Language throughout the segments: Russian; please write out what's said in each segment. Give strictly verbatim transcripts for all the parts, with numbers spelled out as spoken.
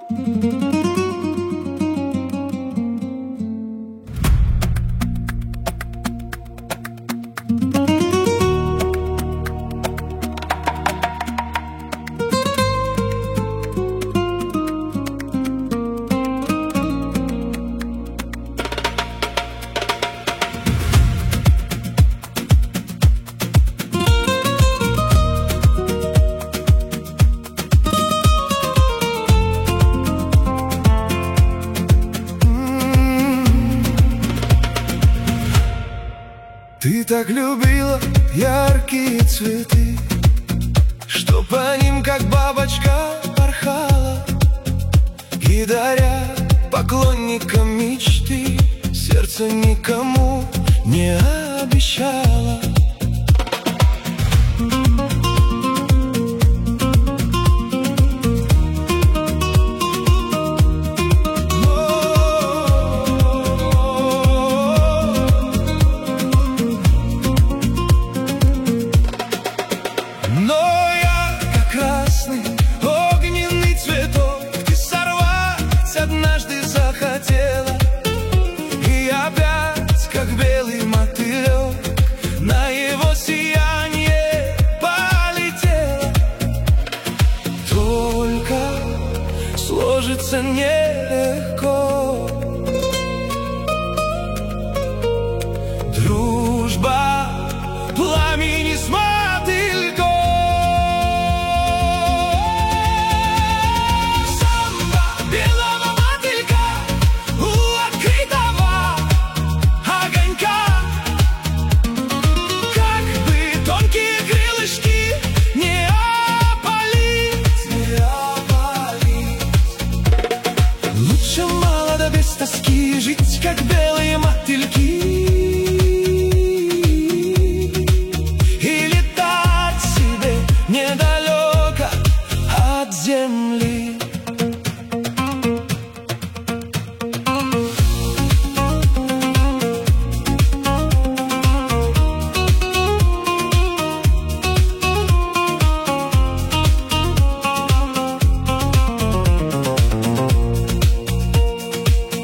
Ты так любила яркие цветы, что по ним, как бабочка, порхала, и, даря поклонникам мечты, сердце никому не обещала. Но я, как красный огненный цветок, ты сорвать однажды захотела, и опять, как белый мотылек, на его сияние полетела. Только сложится нелегко. Дружба пламени с мотыльком. Без тоски жить, как белые мотыльки, и летать себе недалеко от земли.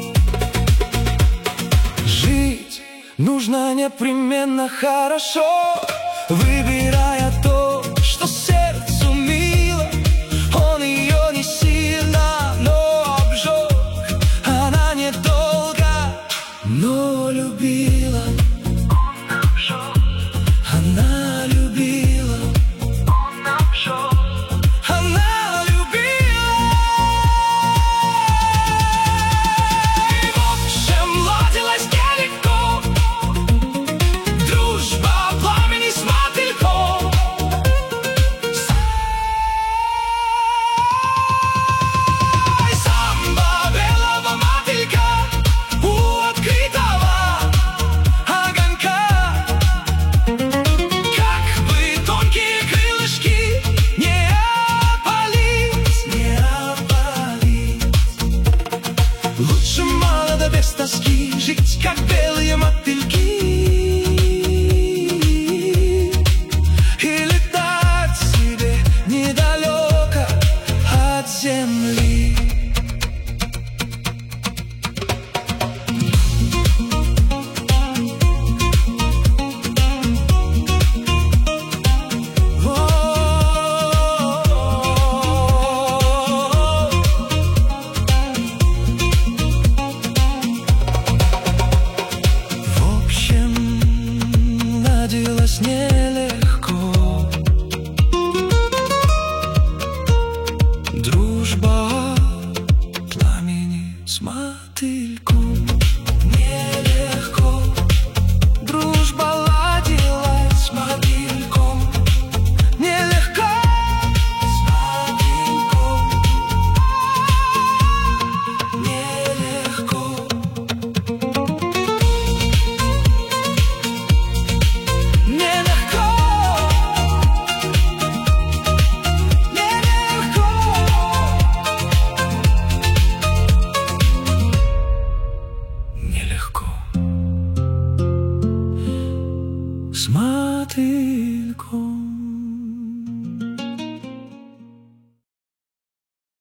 Нужно непременно хорошо.